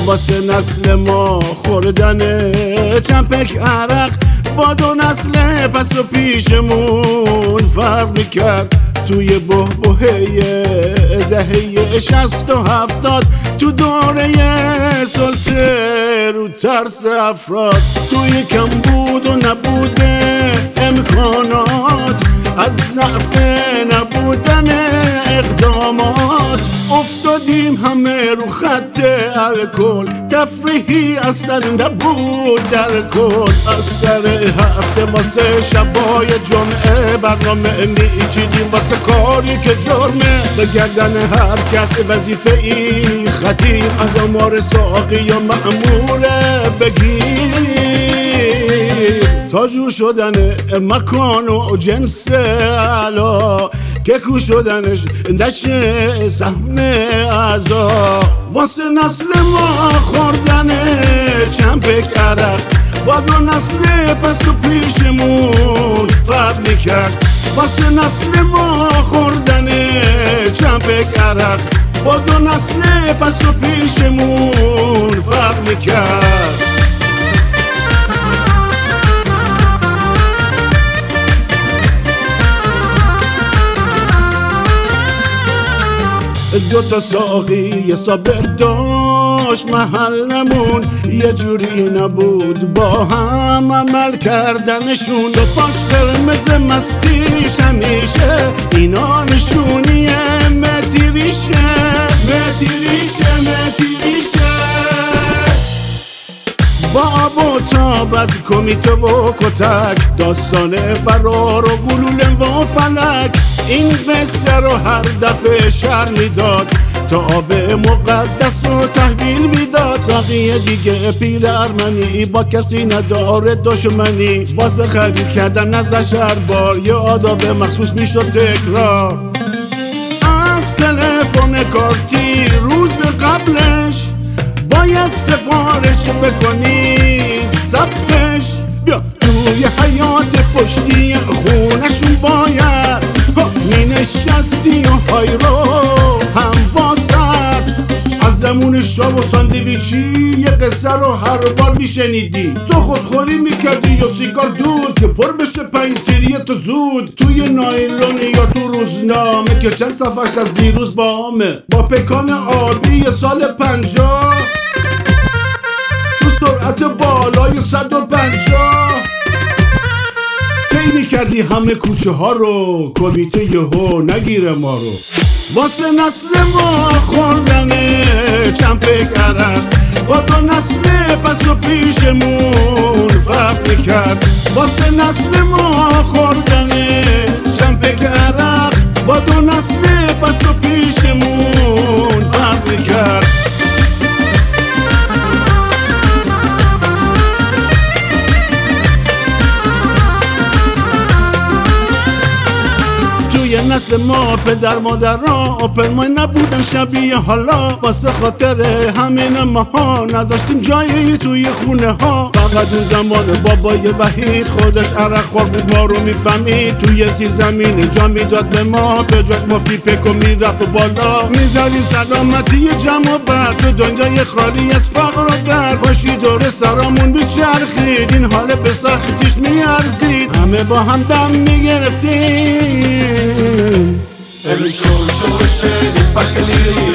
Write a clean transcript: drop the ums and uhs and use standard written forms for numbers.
واسه نسل ما خوردن چمپک عرق با دو نسل پس و پیشمون فرق میکرد. توی بحبوحه دهه 60 و 70 تو دوره سلطه رو ترس افراد، توی کمبود و نبوده امکانات، از ضعف نبودن اقدامات افتادیم همه رو خط الکل. تفریحی اصلا نبود در کل. از سر هفته واسه شبای جمعه برنامه میچیدیم واسه کاری که جرمه. به گردن هر کس وظیفه ای خطیر، از آمار ساقی یا مأموره بگیر تا جور شدن مکان و جنس علا که کو شدنش نشه سهم اعضا. واسه نسل ما خوردن چمپک عرق با دو نسل پس و پیشمون فرق میکرد. واسه نسل ما خوردن چمپک عرق با دو نسل پس و پیشمون فرق میکرد. دوتا ساقی ثابت داشت محلمون، یه جوری نبود با هم عمل کردنشون. دو پاش قرمز مستیش همیشه اینا نشونیه متیریشه متیریشه متیریشه. با آب و تاب از کمیته و کتک، داستان فرار و گلوله و فلک، این قصه رو هر دفعه شر میداد تا آب مقدس رو تحویل میداد. ساقی دیگه پیر ارمنی با کسی نداره دشمنی، واسه خرید کردن نزد شهربار یه آداب مخصوص میشد تکرار. از تلفن کارتی روز قبلش باید سفارش بکنی ثبتش، بیا توی حیات پشتی خونشون باید می نشستی و های رو هم واسد. از زمون شام و ساندویچی یه قصه رو هر بار میشنیدی، تو خودخوری میکردی یا سیگار دود که پر بشه 5 سیری تو زود. توی نایلون یا تو روزنامه که چند صفحش از دیروز بامه، با پکان آبی سال 50 تو سرعت بالای 150 میکردی همه کوچه ها رو، کمیته یهو نگیره ما رو. واسه نسل ما خوردن چمپک عرق با دو نسل پس و پیشمون فرق میکرد. واسه نسل ما خوردن چمپک عرق با دو نسل پس و پیشمون فرق میکرد. توی نسل ما پدر مادر را اوپن مای نبودن شبیه حالا، واسه خاطر همین ماها نداشتیم جایی توی خونه ها. فقط اون زمان بابای وحید خودش عرق خور بود ما رو میفهمید، توی زیر زمین جا میداد به ما، به جاش مفتی پکو میرفت و بالا. میذاریم سلامتی جمع و بعد تو دنیای خالی از فقر و در پاشی دور سرامون بیچرخید، این حال به سختیش میارزید، همه با هم دم میگرفتیم. Every show, show, shady, pack a